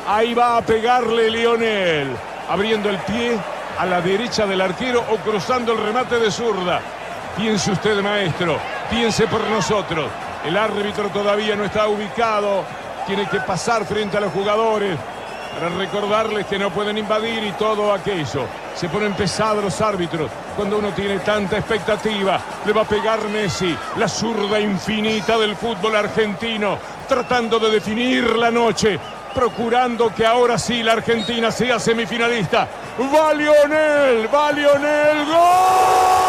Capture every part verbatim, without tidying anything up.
Ahí va a pegarle Lionel, abriendo el pie a la derecha del arquero o cruzando el remate de zurda. Piense usted, maestro, piense por nosotros. El árbitro todavía no está ubicado, tiene que pasar frente a los jugadores para recordarles que no pueden invadir y todo aquello. Se ponen pesados los árbitros cuando uno tiene tanta expectativa. Le va a pegar Messi, la zurda infinita del fútbol argentino, tratando de definir la noche, procurando que ahora sí la Argentina sea semifinalista. ¡Va Lionel! ¡Va Lionel! ¡Gol!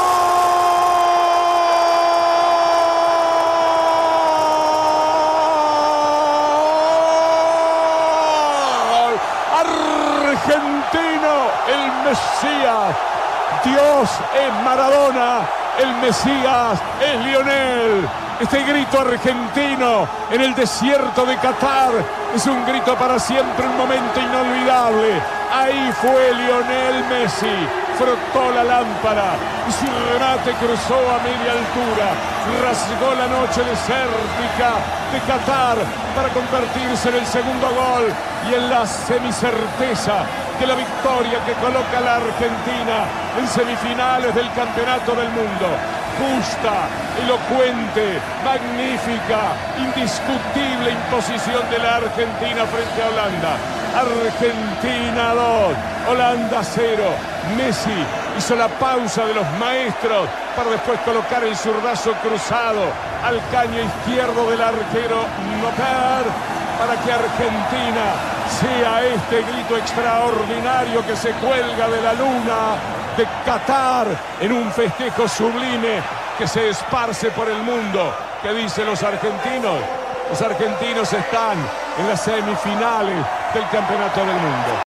Argentino, el Mesías. Dios es Maradona, el Mesías es Lionel. Este grito argentino en el desierto de Qatar es un grito para siempre, un momento inolvidable. Ahí fue Lionel Messi, frotó la lámpara y su remate cruzó a media altura, rasgó la noche desértica de Qatar para convertirse en el segundo gol y en la semicerteza de la victoria que coloca a la Argentina en semifinales del Campeonato del Mundo. Justa, elocuente, magnífica, indiscutible imposición de la Argentina frente a Holanda. Argentina dos, Holanda cero. Messi hizo la pausa de los maestros para después colocar el zurdazo cruzado al caño izquierdo del arquero Noper para que Argentina sea este grito extraordinario que se cuelga de la luna de Qatar en un festejo sublime que se esparce por el mundo. ¿Qué dicen los argentinos? Los argentinos están en las semifinales del Campeonato del Mundo.